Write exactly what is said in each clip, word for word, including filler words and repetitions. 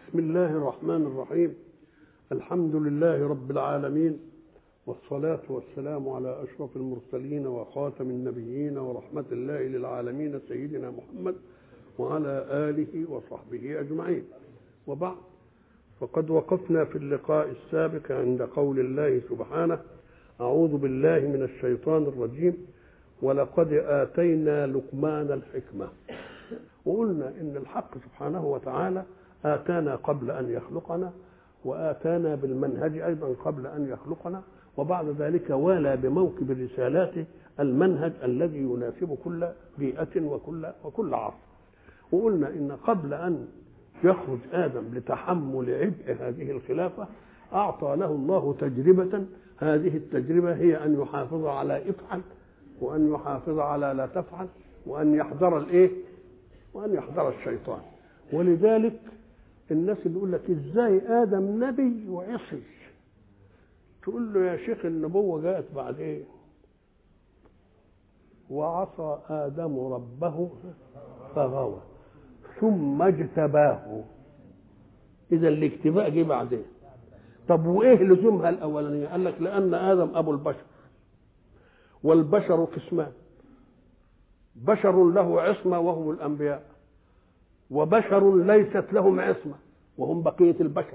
بسم الله الرحمن الرحيم. الحمد لله رب العالمين، والصلاة والسلام على أشرف المرسلين وخاتم النبيين ورحمة الله للعالمين سيدنا محمد وعلى آله وصحبه أجمعين. وبعد، فقد وقفنا في اللقاء السابق عند قول الله سبحانه: أعوذ بالله من الشيطان الرجيم، ولقد آتينا لقمان الحكمة. وقلنا إن الحق سبحانه وتعالى آتانا قبل أن يخلقنا، وآتانا بالمنهج أيضا قبل أن يخلقنا، وبعد ذلك والى بموكب الرسالات المنهج الذي يناسب كل بيئة وكل وكل عصر. وقلنا إن قبل أن يخرج آدم لتحمل عبء هذه الخلافة أعطى له الله تجربة. هذه التجربة هي أن يحافظ على افعل، وأن يحافظ على لا تفعل، وأن يحذر الإيه؟ وأن يحذر الشيطان. ولذلك الناس اللي يقول لك إزاي آدم نبي وعصي، تقول له يا شيخ النبوة جاءت بعد إيه؟ وعصى آدم ربه فغوى ثم اجتباه. إذا الاجتباء جه بعدين. طب وإيه لزومها الأولانية؟ قال لك لأن آدم أبو البشر، والبشر قسمان: بشر له عصمة وهم الأنبياء، وبشر ليست لهم عصمة وهم بقية البشر.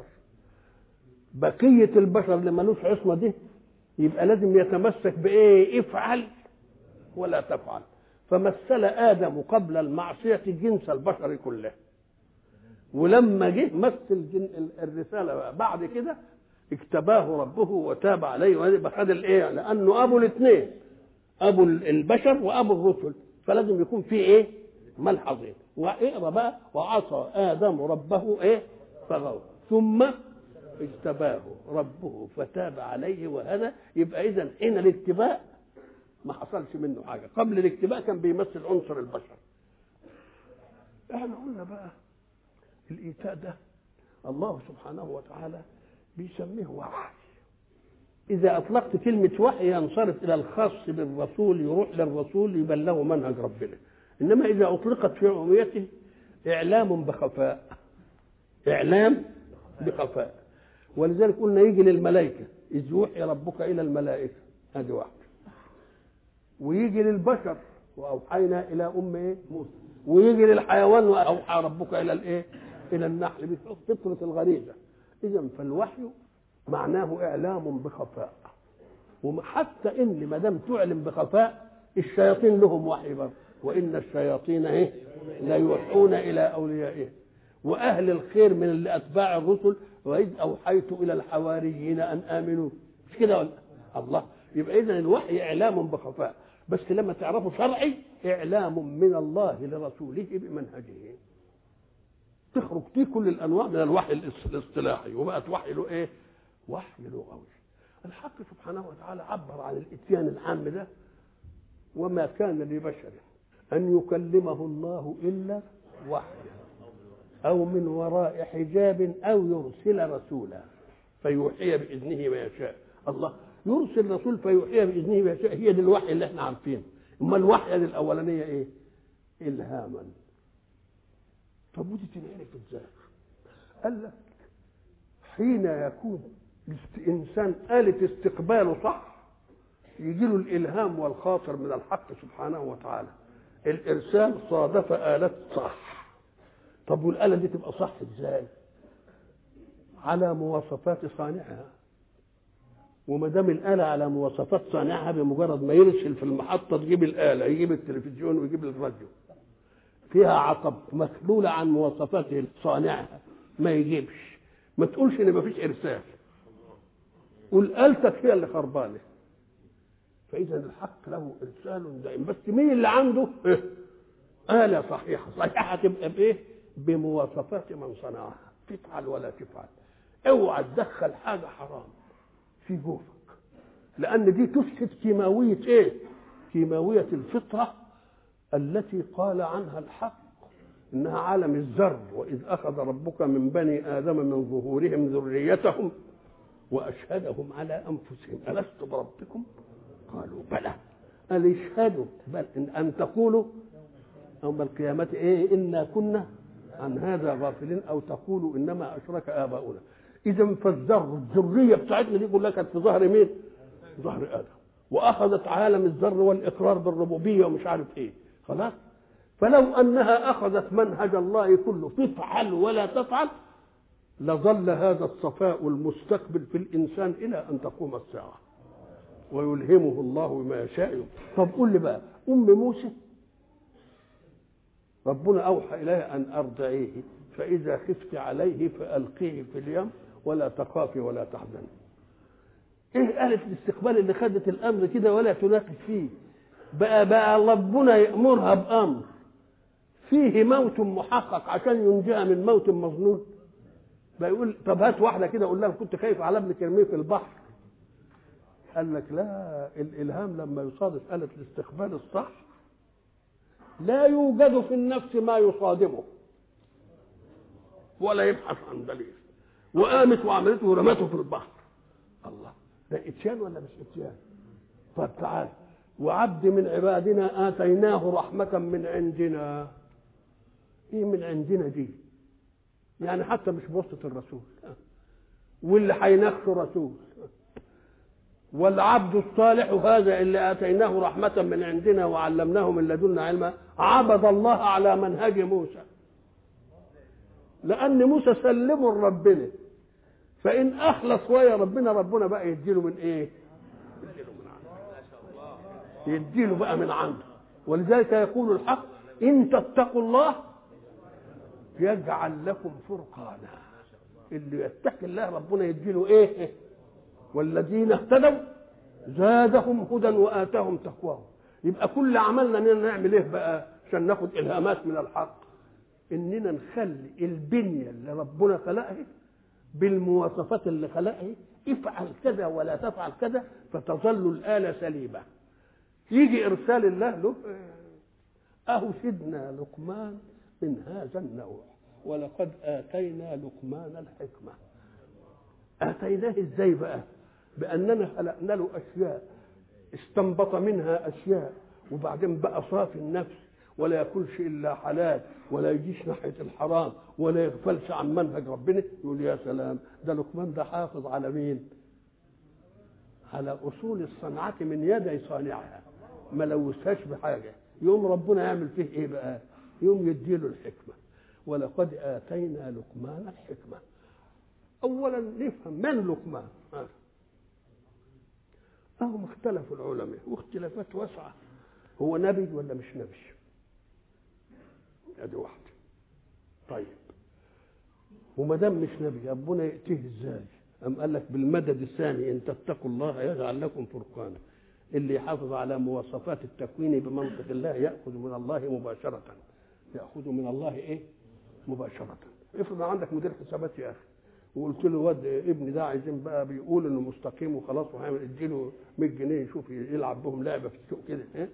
بقية البشر اللي ملوش عصمة دي يبقى لازم يتمسك بإيه؟ افعل ولا تفعل. فمثل آدم قبل المعصية جنس البشر كله، ولما جه مثل الرسالة بعد كده اجتباه ربه وتاب عليه، وهذا خد الايه؟ لأنه أبو الاثنين، أبو البشر وأبو الرسل، فلازم يكون فيه إيه؟ ملحظين. واقرا بقى: وعصى آدم ربه إيه؟ فغوى ثم اجتباه ربه فتاب عليه. وهذا يبقى إذن حين الاجتباء ما حصلش منه حاجة. قبل الاجتباء كان بيمثل عنصر البشر. احنا قلنا بقى الإيتاء ده الله سبحانه وتعالى بيسميه وحي. إذا أطلقت كلمة وحي ينصرف إلى الخاص بالرسول، يروح للرسول يبلغه منهج ربنا. إنما إذا أطلقت في عموميته إعلام بخفاء، إعلام بخفاء. ولذلك قلنا يجي للملائكة: إذ يوحي ربك إلى الملائكة، هذه واحدة. ويجي للبشر: وأوحينا إلى أم إيه؟ موسى. ويجي للحيوان: وأوحى ربك إلى الإيه؟ إلى النحل، بفطرة الغريزة. إذن فالوحي معناه إعلام بخفاء. وحتى إن ما دام تعلم بخفاء الشياطين لهم وحي برضه: وإن الشياطين إيه؟ لا يوحون إلى أوليائهم. وأهل الخير من اللي أتباع الرسل: وإذ أوحيت إلى الحواريين أن آمنوا. مش كده ولا الله؟ يبقى إذن الوحي إعلام بخفاء، بس لما تعرفوا شرعي إعلام من الله لرسوله بمنهجه. تخرج فيه كل الأنواع من الوحي الاصطلاحي، وبقت وحي له إيه؟ وحي لغوي. الحق سبحانه وتعالى عبر عن الإتيان العام ده: وما كان لبشر أن يكلمه الله إلا وحيا أو من وراء حجاب أو يرسل رسولا فيوحي بإذنه ما يشاء. الله يرسل رسول فيوحي بإذنه ما يشاء، هي دي الوحي اللي احنا عارفينه. أما الوحي الأولانية إيه؟ إلهاما. طب ودي تنعرف إزاي؟ قال لك حين يكون إنسان آلة استقباله صح يجي له الإلهام والخاطر من الحق سبحانه وتعالى. الإرسال صادف آلة صح. طب والآلة دي تبقى صح إزاي؟ على مواصفات صانعها. وما دام الآلة على مواصفات صانعها، بمجرد ما يرسل في المحطة تجيب الآلة، يجيب التلفزيون ويجيب الراديو، فيها عطب مخلولة عن مواصفات صانعها ما يجيبش. ما تقولش إن ما فيش إرسال، قول آلتك هي اللي خربانة. فإذا الحق له إرسال دائم، بس مين اللي عنده إيه؟ آلة صحيحة. صحيحة تبقى بإيه؟ بمواصفات من صنعها. تفعل ولا تفعل. اوعى تدخل حاجة حرام في جوفك، لأن دي تفسد كيماوية إيه؟ كيماوية الفطرة التي قال عنها الحق إنها عالم الذر: وإذ أخذ ربك من بني آدم من ظهورهم ذريتهم وأشهدهم على أنفسهم ألست بربكم؟ قالوا بلى. قال اشهدوا بل إن, أن تقولوا يوم القيامة إيه؟ إنا كنا عن هذا غافلين أو تقولوا إنما أشرك آباؤنا. إذا فالذر الذرية بتاعتنا دي كلها كانت في ظهر مين؟ ظهر آدم، وأخذت عالم الذر والإقرار بالربوبية ومش عارف إيه، خلاص. فلو أنها أخذت منهج الله كله تفعل ولا تفعل لظل هذا الصفاء المستقبل في الإنسان إلى أن تقوم الساعة، ويلهمه الله ما يشاء. طب قول لي بقى، أم موسى ربنا أوحى إليها أن أرضعيه، فإذا خفت عليه فألقيه في اليم ولا تخافي ولا تحزني. إيه آلة الاستقبال اللي خدت الأمر كده ولا تناقش فيه؟ بقى بقى ربنا يأمرها بأمر فيه موت محقق عشان ينجيها من موت مظنون. بيقول طب هات واحدة كده قول لها كنت خايف على ابنك ارميه في البحر. قال لك لا، الإلهام لما يصادف آلة الاستقبال الصح لا يوجد في النفس ما يصادمه ولا يبحث عن دليل، وقامت وعملته ورمته في البحر. الله، ده اتيان ولا مش اتيان؟ طب تعال، وعبد من عبادنا آتيناه رحمة من عندنا. ايه من عندنا دي؟ يعني حتى مش بواسطة الرسول، واللي هيناقشه رسول. والعبد الصالح هذا اللي آتيناه رحمة من عندنا وعلمناه من لدنا علما عبد الله على منهج موسى، لأن موسى سلمه لربنا، فإن أخلص ويا ربنا ربنا بقى يديله من إيه؟ يديله من عنده، يديله بقى من عنده. ولذلك يقول الحق إن تتقوا الله يجعل لكم فرقانا. اللي يتقي الله ربنا يديله إيه؟ والذين اهتدوا زادهم هدى وآتاهم تقواهم. يبقى كل عملنا اننا نعمل ايه بقى عشان ناخد الهامات من الحق؟ اننا نخلي البنيه اللي ربنا خلقها بالمواصفات اللي خلقها، افعل كذا ولا تفعل كذا، فتظل الآلة سليمة. يجي ارسال الله له اهو سيدنا لقمان من هذا النوع، ولقد آتينا لقمان الحكمة. آتيناه ازاي بقى؟ بأننا خلقنا له أشياء استنبط منها أشياء، وبعدين بقى صافي النفس ولا ياكلش إلا حلال ولا يجيش ناحية الحرام ولا يغفلش عن منهج ربنا. يقول يا سلام، ده لقمان ده حافظ على مين؟ على أصول الصنعة من يدي صانعها، ما لوثهاش بحاجة. يوم ربنا يعمل فيه إيه بقى؟ يوم يديله الحكمة. ولقد آتينا لقمان الحكمة. أولا نفهم من لقمان. أهم اختلف العلماء واختلافات واسعة، هو نبي ولا مش نبي؟ ادي واحدة. طيب وما دام مش نبي ربنا يأتيه ازاي؟ أم قال لك بالمدد الثاني إن تتقوا الله يجعل لكم فرقانا. اللي يحافظ على مواصفات التكوين بمنطق الله يأخذ من الله مباشرة. يأخذ من الله إيه؟ مباشرة. افرض عندك مدير حسابات يا أخي وقلت له واد ابني ده عايزين بقى بيقول انه مستقيم وخلاص وهيعمل اديله مية جنيه يشوف يلعب بهم لعبه في السوق كده، ايه؟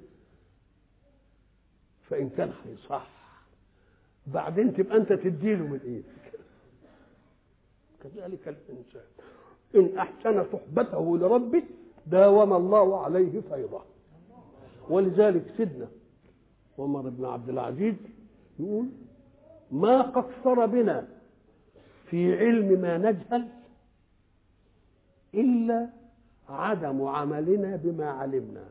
فان كان هيصح بعدين تبقى انت تديله من ايدك. كذلك الانسان ان احسن صحبته لربه داوم الله عليه فيضه. ولذلك سيدنا عمر بن عبد العزيز يقول ما قصر بنا في علم ما نجهل إلا عدم عملنا بما علمنا.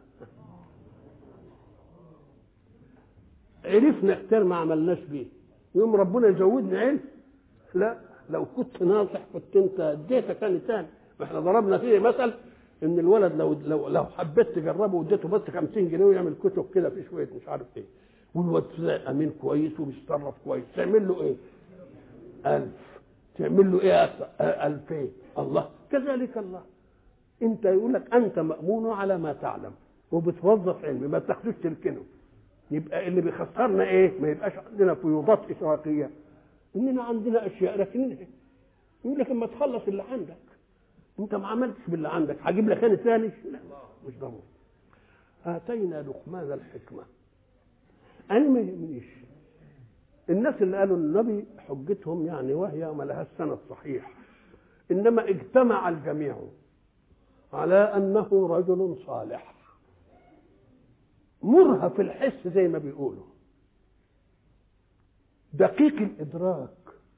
عرفنا كتير ما عملناش بيه، يوم ربنا يزودنا علم. لا، لو كنت ناصح كنت انت اديتك كان تاني. احنا ضربنا فيه مثل ان الولد لو لو لو حبيت تجربه واديته بس خمسين جنيه ويعمل كتب كده في شويه مش عارف ايه، والواد امين كويس وبيتصرف كويس، تعمل له ايه؟ ألف. تعمل له ايه؟ ألفين. الله كذلك الله. انت يقول لك انت مأمون على ما تعلم وبتوظف علمي ما تاخدوش تركنه. يبقى اللي بيخسرنا ايه؟ ما يبقاش عندنا فيوضات اشراقيه، اننا عندنا اشياء لكن يقول لك اما تخلص اللي عندك انت ما عملتش باللي عندك هجيب لك انا ثاني؟ لا مش ضروري. اتينا لقمان الحكمه. انا ما يهمنيش الناس اللي قالوا النبي حجتهم يعني وهي ما لها السند صحيح، انما اجتمع الجميع على انه رجل صالح مرهف الحس زي ما بيقولوا. دقيق الإدراك،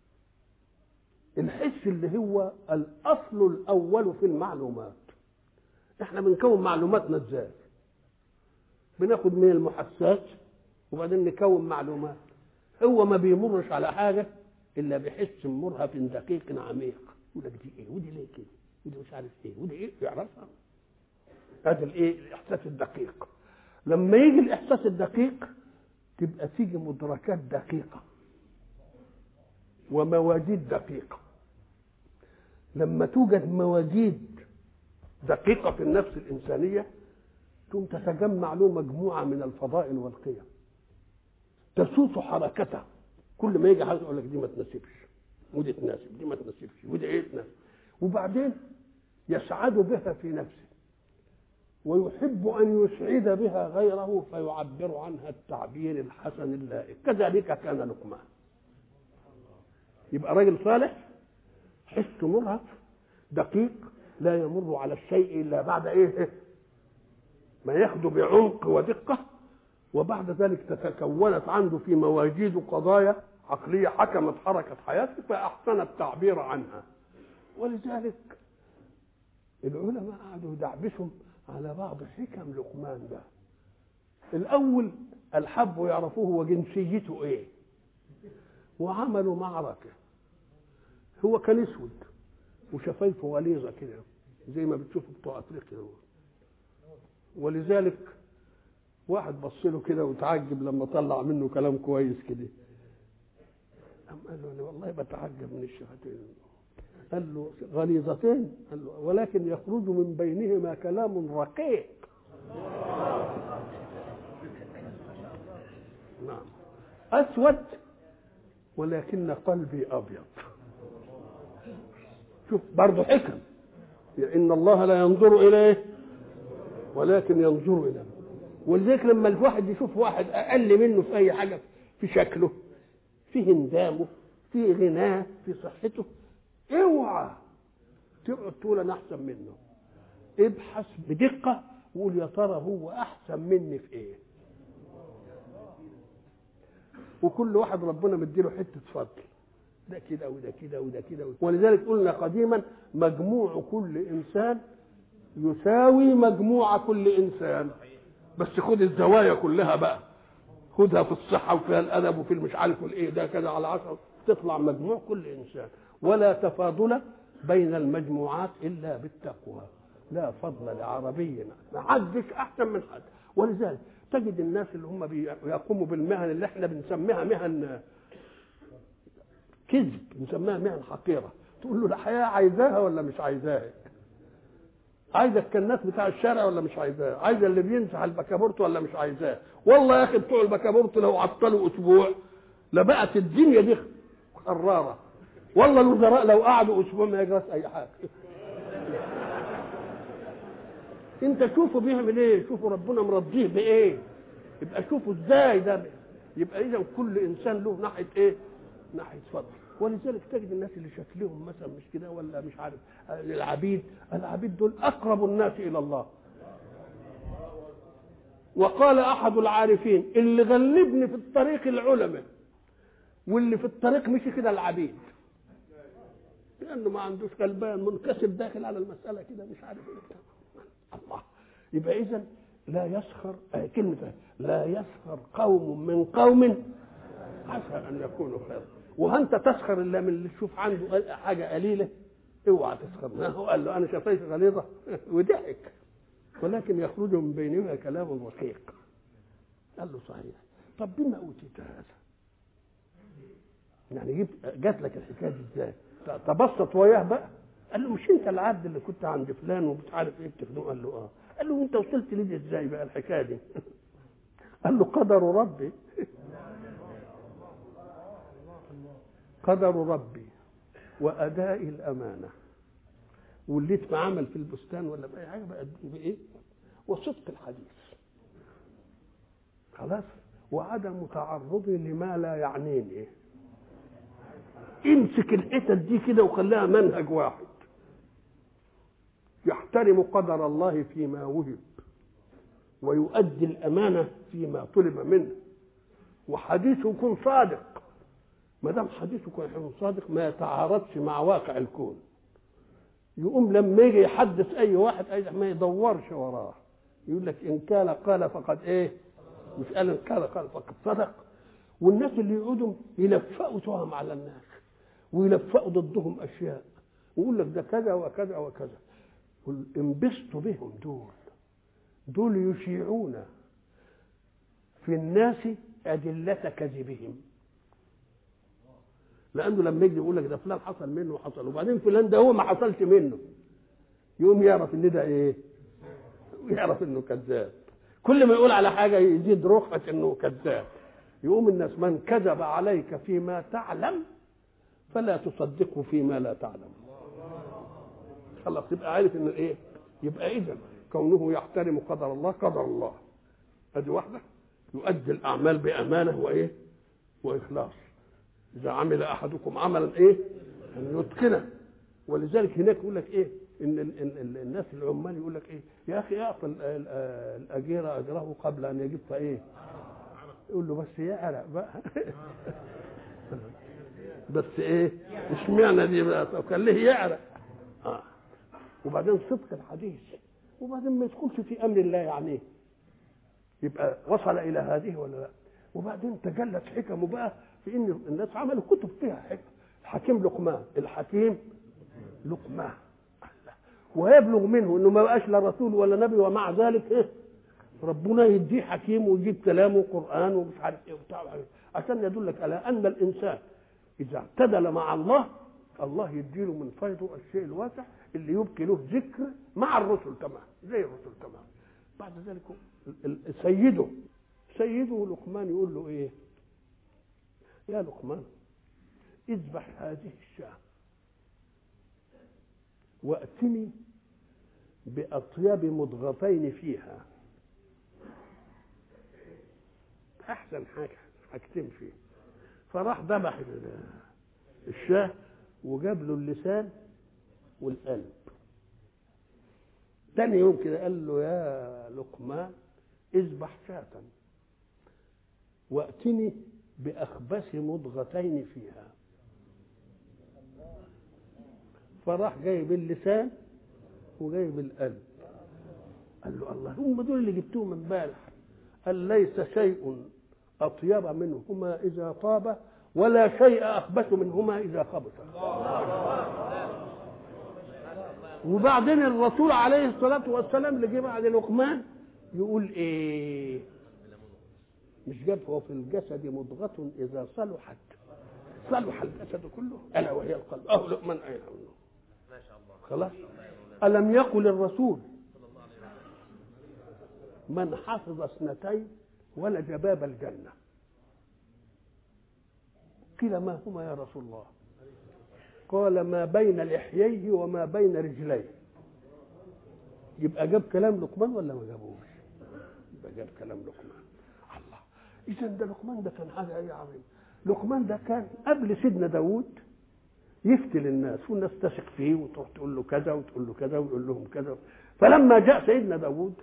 الحس اللي هو الأصل الأول في المعلومات. احنا بنكون معلوماتنا ازاي؟ بناخد من المحسات وبعدين نكون معلومات. هو ما بيمرش على حاجة إلا بحس مرهف دقيق عميق، يقول لك دي ايه ودي ليه كده ودي مش عارف ايه ودي ايه، يعرفها. هذا الايه؟ الإحساس الدقيق. لما يجي الإحساس الدقيق تبقى تيجي مدركات دقيقة ومواجيد دقيقة. لما توجد مواجيد دقيقة في النفس الإنسانية ثم تتجمع له مجموعة من الفضائل والقيم تسوس حركتها. كل ما يجي حاجة يقول لك دي ما تناسبش ودي تناسب، دي ما تناسبش ودي ايه تناسب، وبعدين يسعد بها في نفسه ويحب أن يسعد بها غيره فيعبر عنها التعبير الحسن اللائق. كذلك كان لقمان. يبقى راجل صالح حس مرهف دقيق لا يمر على الشيء إلا بعد إيه ما ياخده بعمق ودقة، وبعد ذلك تتكونت عنده في مواجيد قضايا عقلية حكمت حركة حياته فأحسن التعبير عنها. ولذلك العلماء قعدوا يدعبسهم على بعض حكم لقمان ده. الأول الحب يعرفوه وجنسيته إيه، وعملوا معركة. هو كان اسود وشفايفه غليظة كده زي ما بتشوفوا بتوع أفريقيا. ولذلك واحد بص له كده وتعجب لما طلع منه كلام كويس كده. قام قال له أنا والله بتعجب من الشفتين. قال له غليظتين؟ قال له ولكن يخرج من بينهما كلام رقيق. نعم أسود ولكن قلبي أبيض. شوف برضه حكم. إن الله لا ينظر إليه ولكن ينظر إليه. ولذلك لما الواحد يشوف واحد أقل منه في أي حاجة، في شكله، في هندامه، في غناه، في صحته، اوعى تقعد تقول أنا أحسن منه. ابحث بدقة وقول يا ترى هو أحسن مني في إيه. وكل واحد ربنا مديله حتة فضل، ده كده وده كده وده كده. ولذلك قلنا قديما مجموع كل إنسان يساوي مجموع كل إنسان، بس خد الزوايا كلها بقى، خدها في الصحة وفيها الأدب وفي المش عارف والإيه ده كذا على عشرة، تطلع مجموع كل إنسان. ولا تفاضل بين المجموعات إلا بالتقوى. لا فضل لعربي، ما حدش أحسن من حد. ولذلك تجد الناس اللي هم بيقوموا بالمهن اللي احنا بنسميها مهن كذب، بنسميها مهن حقيرة، تقول له الحياة عايزاها ولا مش عايزاها؟ عايزه الكنات بتاع الشارع ولا مش عايزاه؟ عايزه اللي بينزح البكابورت ولا مش عايزاه؟ والله يا اخي بتوع البكابورت لو عطلوا اسبوع لبقت الدنيا دي حراره. والله الوزراء لو قعدوا اسبوع ما يجراش اي حاجه. انت شوفوا بيعمل ايه، شوفوا ربنا مرضيه بايه، يبقى شوفوا ازاي ده. يبقى اذا كل انسان له ناحيه ايه؟ ناحيه فضل. ولذلك تجد الناس اللي شكلهم مثلا مش كده ولا مش عارف، العبيد العبيد دول اقرب الناس الى الله. وقال احد العارفين اللي غلبني في الطريق العلماء واللي في الطريق مشي كده العبيد، لانه ما عندوش غلبان منكسب داخل على المساله كده مش عارف ايه. الله. يبقى اذا لا يسخر آه كلمه لا يسخر قوم من قوم عسى ان يكونوا خيرا. وانت تسخر الا من اللي تشوف عنده حاجه قليله، اوعى تسخر. هو قال له انا شفايفي غليظه وضحك، ولكن يخرج من بينهما كلام رقيق. قال له صحيح. طب بما اوتيت هذا؟ يعني جبت جات لك الحكايه دي ازاي؟ تبسط وياه بقى. قال له مش انت العبد اللي كنت عند فلان ومش عارف ايه بتخدمه؟ قال له اه. قال له انت وصلت لي ازاي بقى الحكايه دي؟ قال له قدر ربي. قدر ربي وأداء الأمانة، واللي اتعمل في البستان ولا بأي حاجة بقى بإيه؟ وصدق الحديث خلاص، وعدم تعرضي لما لا يعنيني. امسك الحتت دي كده وخليها منهج واحد، يحترم قدر الله فيما وهب ويؤدي الأمانة فيما طلب منه، وحديثه يكون صادق ما دام حديثك يكون صادق ما يتعارضش مع واقع الكون. يقوم لما يجي يحدث اي واحد اي ما يدورش وراه، يقول لك ان كان قال فقد ايه، مش قال ان كان قال فقد صدق. والناس اللي يقعدوا يلفقوا تهم على الناس ويلفقوا ضدهم اشياء ويقول لك ده كذا وكذا وكذا، انبسطوا بهم. دول دول يشيعون في الناس أدلة كذبهم، لأنه لما يجي يقول لك ده فلان حصل منه وحصل وبعدين فلان ده هو ما حصلش منه، يقوم يعرف ان ده ايه، يعرف انه كذاب. كل ما يقول على حاجة يزيد رخصة انه كذاب. يقوم الناس من كذب عليك فيما تعلم فلا تصدقه فيما لا تعلم. خلاص يبقى عارف ان ايه، يبقى اذا كونه يحترم قدر الله قدر الله. ادي واحده. يؤدي الاعمال بامانه وايه واخلاص. اذا عمل احدكم عملا ايه ان يتقنه. ولذلك هناك يقول لك ايه ان ال ال ال الناس العمال يقول لك ايه يا اخي اعطي الاجير اجره قبل ان يجف ايه، يقول له بس يعرق بقى بس ايه اشمعنى دي بقى، كان ليه يعرق. اه وبعدين صدق الحديث، وبعدين ما يدخلش في امر الله يعني يبقى وصل الى هذه ولا لا. وبعدين تجلت حكمه بقى في ان الناس عملوا كتب فيها حكم. الحكيم لقمان، الحكيم لقمان ويبلغ منه انه ما بقاش لا رسول ولا نبي، ومع ذلك ايه ربنا يديه حكيم ويجيب كلامه قران ومش عارف ايه وبتاع، عشان يدلك على ان الانسان اذا اعتدل مع الله الله يديله من فيضه الشيء الواسع اللي يبقي له ذكر مع الرسل تمام زي الرسل تمام. بعد ذلك سيده سيده لقمان يقول له ايه يا لقمان اذبح هذه الشاة واتني باطيب مضغتين فيها، احسن حاجه حاجتين فيه. فراح ذبح الشاة وجاب له اللسان والقلب. تاني يوم كده قال له يا لقمان اذبح شاة واتني باخبث مضغتين فيها. فراح جايب اللسان وجايب القلب. قال له الله هم دول اللي جبتوهم امبارح. قال ليس شيء اطيب منهما اذا طاب ولا شيء اخبث منهما اذا خبث. وبعدين الرسول عليه الصلاه والسلام اللي جه بعد لقمان يقول ايه، مش جاب هو في الجسد مضغة اذا صلحت صلح الجسد كله الا وهي القلب. اهو لقمان اين منه ما شاء الله. خلاص الم يقل الرسول من حفظ اثنتين ولج باب الجنه؟ قيل ما هما يا رسول الله؟ قال ما بين لحييه وما بين رجليه. يبقى جاب كلام لقمان ولا ما جابوش؟ يبقى جاب كلام لقمان. الله، اذا ده لقمان ده كان حاجه ايه عظيمه. لقمان ده كان قبل سيدنا داوود يفتي للناس والناس تثق فيه وتروح تقول له كذا وتقول له كذا ويقول لهم كذا. فلما جاء سيدنا داوود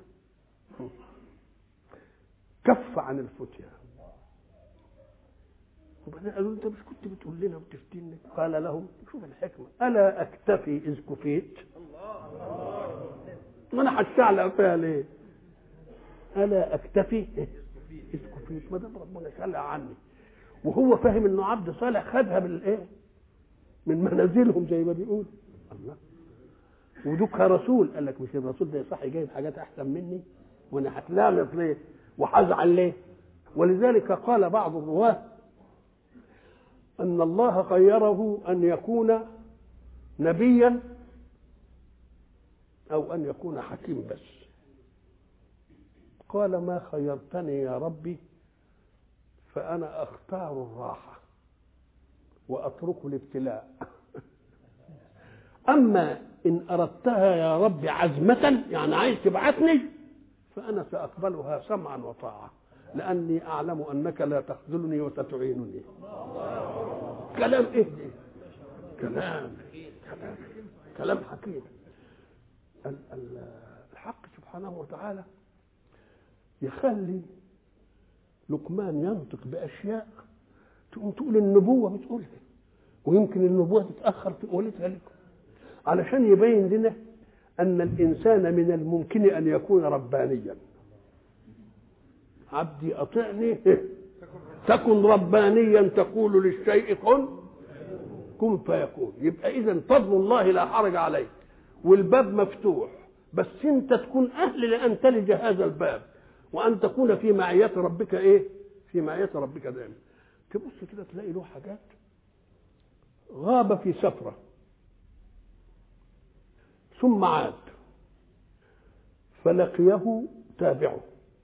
كف عن الفتيا. وبعدين قالوا انت مش كنت بتقول لنا وتفتينا؟ قال لهم شوف الحكمه الا اكتفي اذ كفيت؟ وانا هشتعل فيها ليه؟ الا اكتفي اذ كفيت؟ ما دام ربنا شلع عني وهو فاهم انه عبد صالح خدها بالايه من منازلهم زي ما بيقول الله. ودك رسول قال لك مش الرسول ده صح جايب حاجات احسن مني وانا هتلامس ليه وهزعل ليه؟ ولذلك قال بعض الرواه ان الله خيره ان يكون نبيا او ان يكون حكيم بس. قال ما خيرتني يا ربي فانا اختار الراحه واترك الابتلاء. اما ان اردتها يا رب عزمه يعني عايز تبعثني فانا ساقبلها سمعا وطاعه لاني اعلم انك لا تخذلني وستعينني. كلام ايه ده؟ كلام كلام كلام حكيم. الحق سبحانه وتعالى يخلي لقمان ينطق باشياء تقوم تقول النبوة بتقولها، ويمكن النبوة تتأخر في قولتها لكم، علشان يبين لنا أن الإنسان من الممكن أن يكون ربانيا. عبدي أطعني تكن ربانيا تقول للشيء كن كن فيكون. يبقى إذن فضل الله لا حرج عليه، والباب مفتوح، بس أنت تكون أهل لأن تلج هذا الباب، وأن تكون في معية ربك إيه؟ في معية ربك دائما. تبص كده تلاقي له حاجات. غاب في سفرة ثم عاد فلقيه تابعه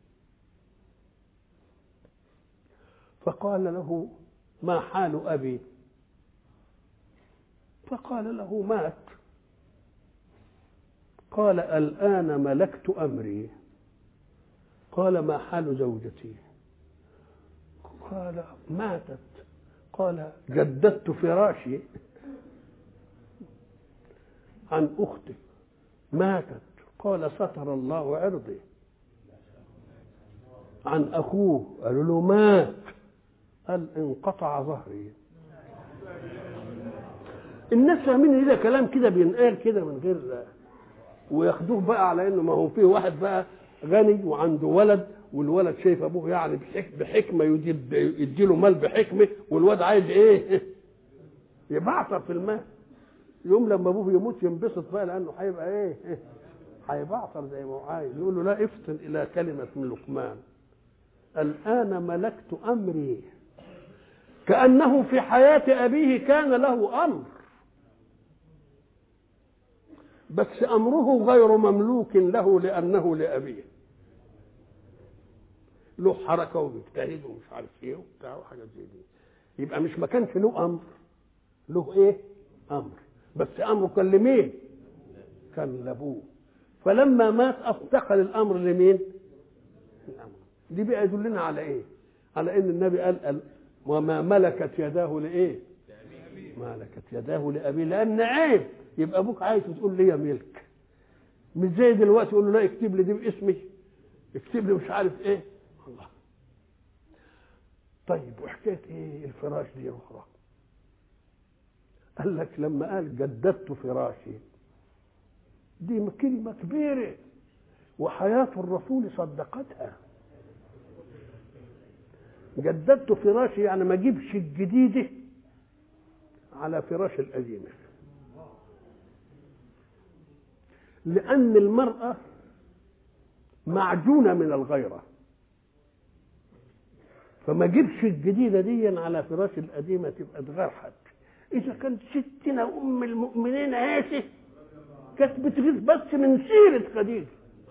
فقال له ما حال أبي؟ فقال له مات. قال الآن ملكت أمري. قال ما حال زوجتي؟ قال ماتت. قال جددت فراشي عن أختي ماتت. قال ستر الله عرضي. عن أخوه قالوا له مات. قال انقطع ظهري. الناس فاهمين إذا كلام كده بينقال كده من غير، وياخدوه بقى على انه ما هو فيه واحد بقى غني وعنده ولد، والولد شايف ابوه يعني بحكمه يديله مال بحكمه، والولد عايز ايه؟ يبعثر في المال. يوم لما ابوه يموت ينبسط بقى لانه هيبقى ايه؟ هيبعثر زي ما هو عايز. يقول له لا افتن الى كلمه من لقمان الان ملكت امري. كانه في حياه ابيه كان له امر، بس امره غير مملوك له لانه لابيه. له حركه وبيجتهد ومش عارف ايه وبتاع وحاجات زي دي. يبقى مش ما كانش له امر، له ايه؟ امر، بس امره كان لمين؟ كان لابوه. فلما مات انتقل الامر لمين؟ الامر. دي بقى يدلنا على ايه؟ على ان النبي قال وما ملكت يداه لايه؟ ملكت يداه لابيه، لان عيب يبقى ابوك عايز تقول لي ملك. مش زي دلوقتي يقول له لا اكتب لي دي باسمي، اكتب لي مش عارف ايه. الله. طيب وحكايه ايه الفراش دي اخرى؟ قال لك لما قال جددت فراشي دي كلمه كبيره، وحياه الرسول صدقتها. جددت فراشي يعني ما اجيبش الجديده على فراش القديمه، لأن المرأة معجونة من الغيرة، فما جيبش الجديدة دي على فراش القديمة تبقى اتغرحت. إذا كانت ستنا أم المؤمنين عائشة كانت بتغيث بس من سيرة خديجة،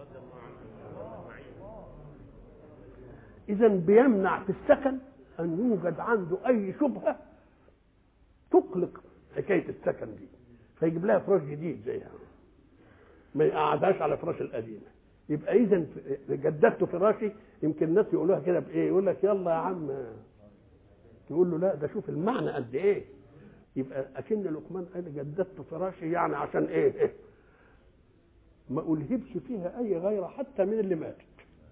إذا بيمنع في السكن أن يوجد عنده أي شبهة تقلق حكاية السكن دي، فيجيب لها فراش جديد زيها، ما يقعدهاش على فراش القديمه. يبقى اذا جددت فراشي. يمكن الناس يقولوها كده بايه؟ يقول لك يلا يا عم، يقول له لا ده شوف المعنى قد ايه. يبقى اكن لقمان قال جددت فراشي يعني عشان ايه؟ إيه؟ ما الهبش فيها اي غيره حتى من اللي ماتت،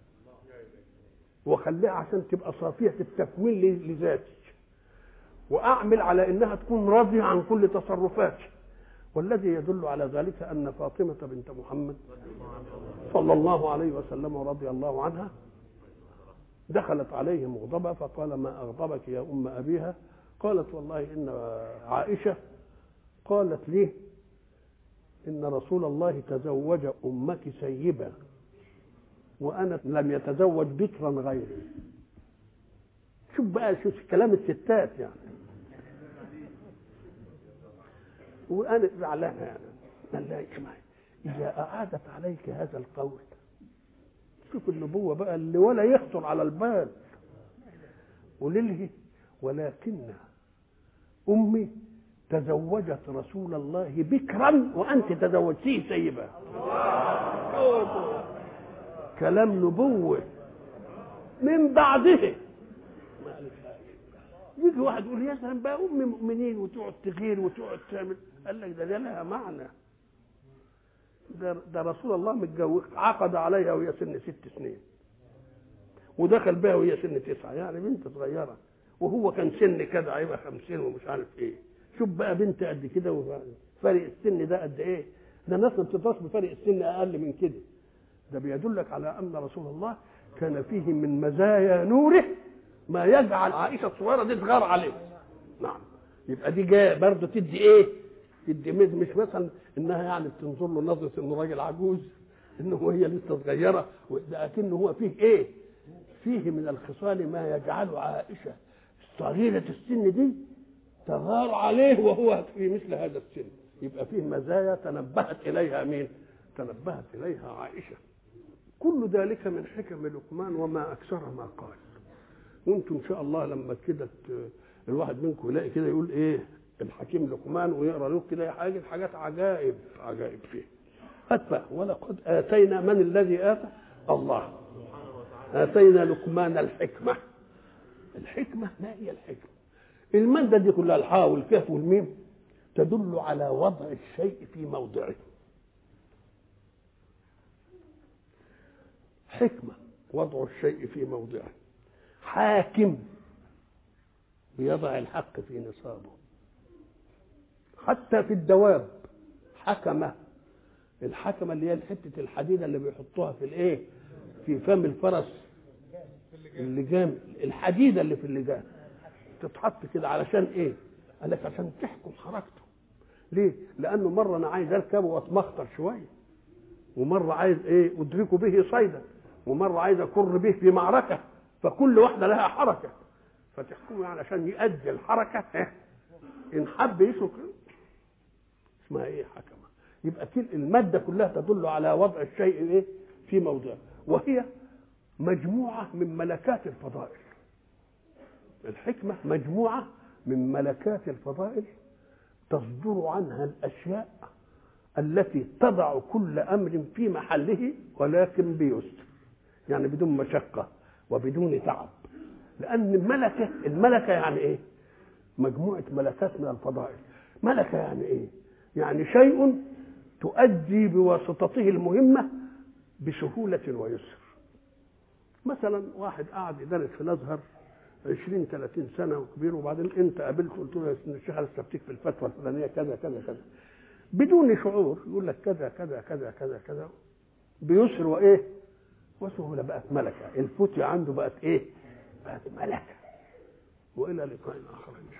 وخليها عشان تبقى صافيه التكوين لذاتي، واعمل على انها تكون راضيه عن كل تصرفاتي. والذي يدل على ذلك أن فاطمة بنت محمد صلى الله عليه وسلم ورضي الله عنها دخلت عليه مغضبة فقال ما أغضبك يا أم أبيها؟ قالت والله إن عائشة قالت لي إن رسول الله تزوج أمك سيبا وأنا لم يتزوج بكرا غيري. شوف بقى شوف كلام الستات يعني. وأنا زعلانة يعني. قال لها اسمعي إذا أعادت عليك هذا القول، شوف النبوة بقى اللي ولا يخطر على البال، ولله ولكن أمي تزوجت رسول الله بكرا وأنت تزوجتيه سيبا. كلام نبوة من بعده. يجي واحد يقول يا سلام بقى أم مؤمنين وتقعد تغير وتقعد تعمل. قال لك ده ده لها معنى. ده, ده رسول الله متجوز عقد عليها وهي سن ست سنين ودخل بها وهي سن تسعة، يعني بنت صغيرة، وهو كان سن كده هيبقى خمسين ومش عارف ايه. شوف بقى بنت قد كده وفرق السن ده قد ايه. ده الناس ما بتطلعش بفرق السن اقل من كده. ده بيدلك على ان رسول الله كان فيه من مزايا نوره ما يجعل عائشه الصغيره دي تغار عليه. نعم. يبقى دي جايه برضه تدي ايه؟ تدي مش مثلا انها يعني بتنظر له نظره انه راجل عجوز، انه هي لسه صغيره، لكنه هو فيه ايه؟ فيه من الخصال ما يجعل عائشه صغيره السن دي تغار عليه وهو في مثل هذا السن. يبقى فيه مزايا تنبهت اليها مين؟ تنبهت اليها عائشه. كل ذلك من حكم لقمان وما اكثر ما قال. وانتم ان شاء الله لما كده الواحد منكم يلاقي كده يقول ايه الحكيم لقمان ويقرا له كده حاجه حاجات عجائب عجائب فيه. اتبع ولقد اتينا من الذي اتى الله اتينا لقمان الحكمه. الحكمه ما هي الحكمه؟ الماده دي كلها الحاء والكاف والميم تدل على وضع الشيء في موضعه. حكمه وضع الشيء في موضعه. حاكم بيضع الحق في نصابه. حتى في الدواب حكمه. الحكمه اللي هي حته الحديده اللي بيحطوها في الايه في فم الفرس اللجام، الحديده اللي في اللجام تتحط كده علشان ايه؟ قال لك عشان تحكم حركته. ليه؟ لانه مره انا عايز اركبه واتمخطر شويه، ومره عايز ايه ادركه به صيدا، ومره عايز اكر به في معركه، فكل واحده لها حركه فتحكمه يعني عشان يؤدي الحركه إيه؟ ان حب يشرك اسمها ايه؟ حكمه. يبقى كل الماده كلها تدل على وضع الشيء ايه في موضعه، وهي مجموعه من ملكات الفضائل. الحكمه مجموعه من ملكات الفضائل تصدر عنها الاشياء التي تضع كل امر في محله ولكن بيسر، يعني بدون مشقه وبدون تعب. لان الملكه الملكه يعني ايه؟ مجموعه ملكات من الفضائل. ملكه يعني ايه؟ يعني شيء تؤدي بواسطته المهمه بسهوله ويسر. مثلا واحد قاعد يدرس في الازهر عشرين ثلاثين سنه وكبير، وبعدين انت قابلته قلت له يا الشيخ استفتيك في الفتوى الفلانيه كذا كذا كذا، بدون شعور يقول لك كذا كذا كذا كذا كذا بيسر وايه وسهوله. بقت ملكه. الفتية عنده بقت ايه؟ بقت ملكه. والى لقاء اخر.